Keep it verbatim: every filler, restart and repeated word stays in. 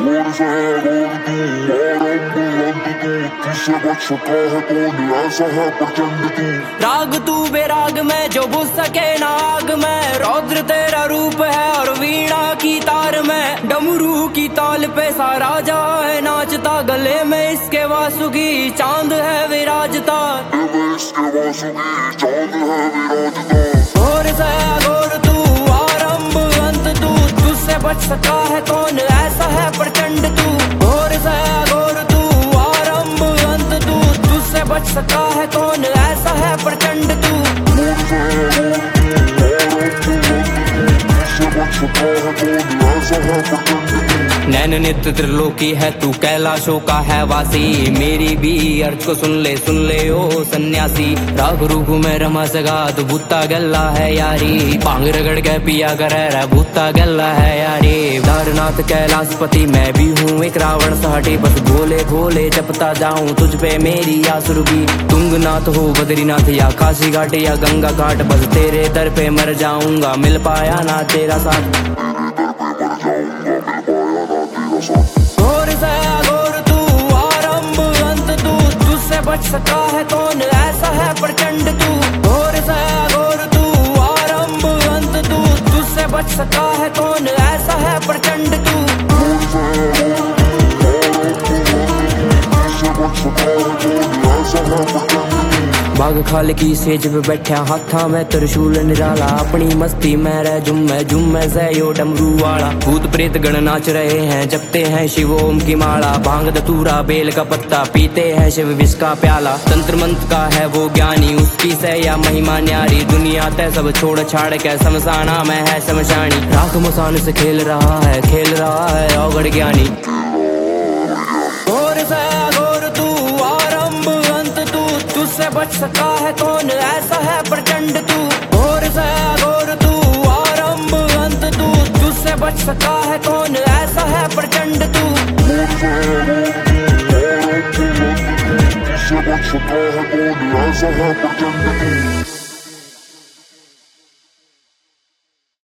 और से और तू आरंभ अंत तू, तुझसे बच सका है कौन, ऐसा है प्रचंड तू। राग तू बेराग में जो बुझ सके नाग में, रौद्र तेरा रूप है और वीणा की तार में। डमरू की ताल पे सा राजा है नाचता, गले में इसके वासुकी चांद है विराजता। इसके वासुकी चांद है विराजता। और से अघोर तू आरंभ अंत तू, तुझसे बच सका है कौन, ऐसा है प्रचंड तू। और से अघोर तू आरंभ अंत तू, तुझसे बच सका है कौन, ऐसा है प्रचंड तू। नैन नित्य त्रिलोकी है तू, कैलाशों का है वासी। मेरी भी अर्ज को सुन ले सुन ले ओ सन्यासी। राग रूप में रमा सगा तो भूता गल्ला है यारी, भांग रगड़ के पिया कर भूता गल्ला है यारी। दारनाथ कैलाशपति मैं भी हूँ एक रावण साटी, बस भोले भोले जपता जाऊं तुझ पे मेरी आसुरगी। तुंगनाथ हो बद्रीनाथ या काशी घाट या गंगा घाट, बस तेरे दर पे मर जाऊंगा, मिल पाया ना तेरा साथ। घोर से अघोर तू आरंभ अंत तू, तुझसे बच सका है कौन, ऐसा है प्रचंड तू। घोर से अघोर तू आरंभ अंत तू, तुझसे बच सका है कौन, ऐसा है प्रचंड तू। बाग खाल की सेज पे बैठा हाथा में त्रिशूल निराला, अपनी मस्ती में रह जुम में जुम में सयो डमरू वाला। भूत प्रेत गण नाच रहे हैं, जपते हैं शिव ओम की माला। भांग धतूरा बेल का पत्ता पीते हैं शिव विष का प्याला। तंत्र मंत्र का है वो ज्ञानी, उसकी सया महिमा न्यारी। दुनिया तय सब छोड़ छाड़ के शमशाना में है शमशानी। राख मसान से खेल रहा है खेल रहा है अवगढ़ ज्ञानी। और से अघोर तू आरंभ अंत तू, तुझसे बच सका है कौन, ऐसा है प्रचंड तू। और से अघोर तू आरंभ अंत तू, तुझसे बच सका है कौन, ऐसा है प्रचंड तू। तुझसे बच सका है कौन, ऐसा है प्रचंड तू।